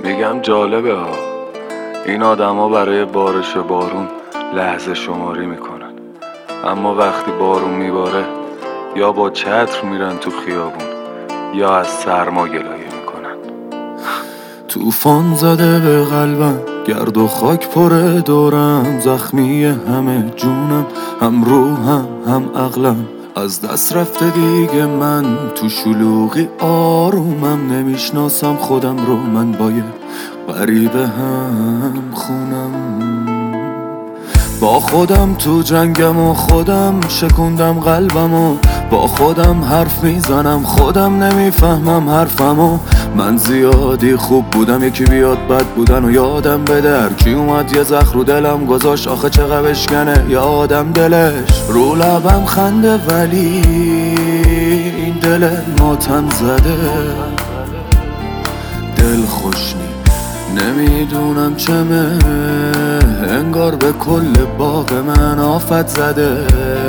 میگم جالبه ها، این آدما برای بارش بارون لحظه شماری میکنن، اما وقتی بارون میباره یا با چتر میرن تو خیابون یا از سرما گلایه میکنن. طوفان زده به قلبم، گرد و خاک پره دورم، زخمی همه جونم، هم روحم هم عقلم. از دست رفته دیگه من تو شلوغی آرومم، نمیشناسم خودم رو، من با یه غریبه هم خونم. با خودم تو جنگم و خودم شکوندم قلبم و با خودم حرف میزنم، خودم نمیفهمم حرفمو. من زیادی خوب بودم یکی بیاد بد بودن و یادم بده، هر کی اومد یه زخم رو دلم گذاشت، آخه چقدر بشکنه یادم دلش. رو لبم خنده ولی این دل ماتم زده، دل خوش نمیدونم چمه، انگار به کل باغ من آفت زده.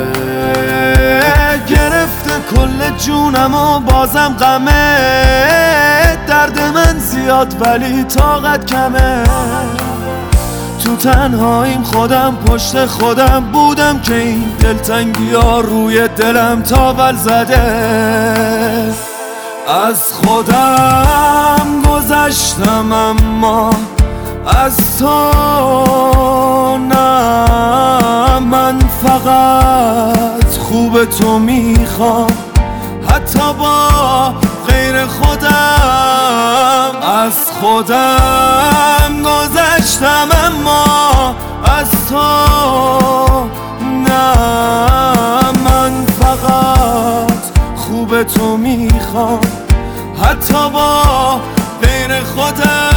گرفته کل جونم و بازم غمه، درد من زیاد ولی طاقت کمه. تو تنهاییم خودم پشت خودم بودم که این دلتنگی ها روی دلم تاول زده. از خودم گذشتم اما از تو نه، من فقط خوب تو میخوام حتی با غیر خودم. از خودم گذشتم اما از تو نه، من فقط خوب تو میخوام حتی با غیر خودم.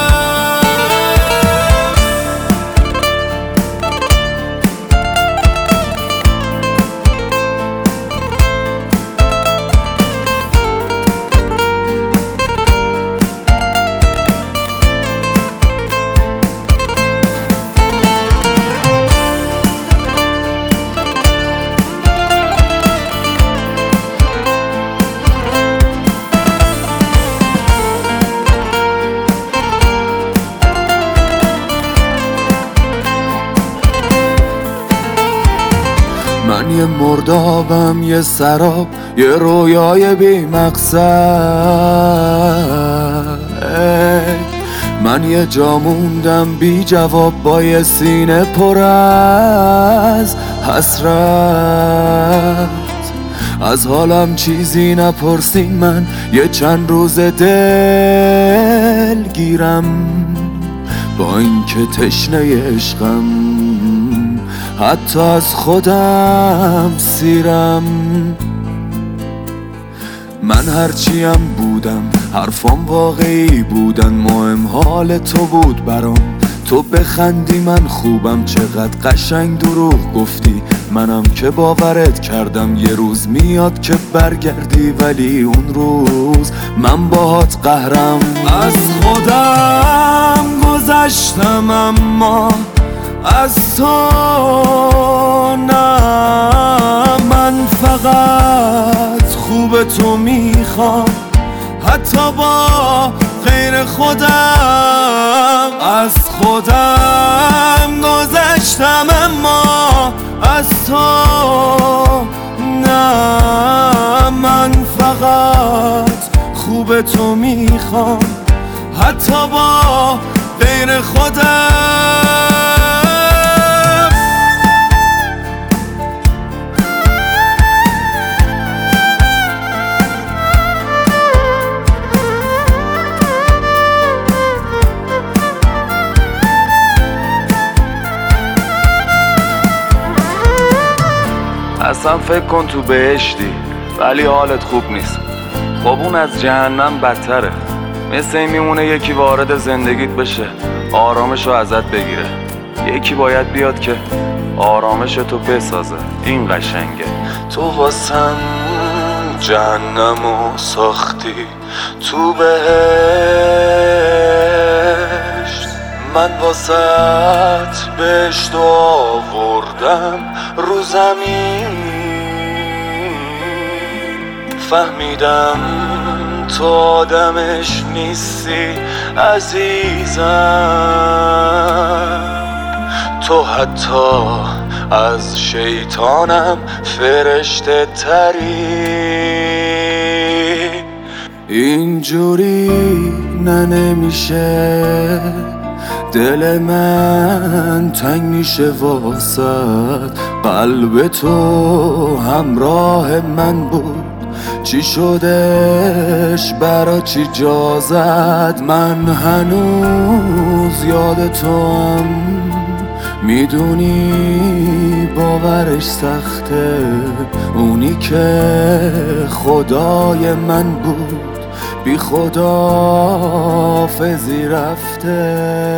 من یه مردابم، یه سراب، یه رویای بی مقصد. من یه جا موندم بی جواب با یه سینه پر از حسرت. از حالم چیزی نپرسین، من یه چند روز دل گیرم با اینکه تشنه عشقم، حتی از خودم سیرم. من هرچیم بودم حرفام واقعی بودن، مهم حال تو بود برام، تو بخندی من خوبم. چقدر قشنگ دروغ گفتی، منم که باورت کردم یه روز میاد که برگردی، ولی اون روز من باهات قهرم. از خودم گذشتم اما از تو نه، من فقط خوب تو میخوام حتی با غیر خودم. از خودم گذشتم اما از تو نه، من فقط خوب تو میخوام حتی با غیر خودم. اصلا فکر کن تو بهشتی ولی حالت خوب نیست، خب اون از جهنم بدتره. مثل این میمونه یکی وارد زندگیت بشه آرامش رو ازت بگیره، یکی باید بیاد که آرامش تو بسازه. این قشنگه. تو واسم جهنمو ساختی تو بهشت، من واسط بهشت آوردم رو زمین. فهمیدم تو آدمش نیستی عزیزم، تو حتی از شیطانم فرشته تری. اینجوری نمیشه، دل من تنگ میشه واسد، قلب تو همراه من بود، چی شدش برا چی جا زد؟ من هنوز یاد تو هم، میدونی باورش سخته، اونی که خدای من بود بی خداحافظی رفته.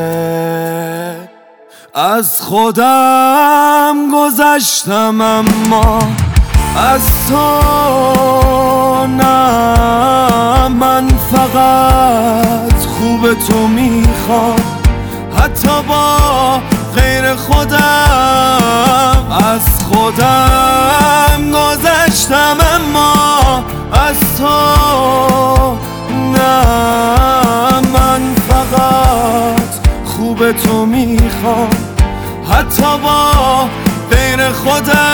از خودم گذشتم اما از تو نه، من فقط خوب تو میخوام حتی با غیر خودم. از خودم گذشتم اما از تو نه، من فقط خوب تو میخوام حتی با غیر خودم.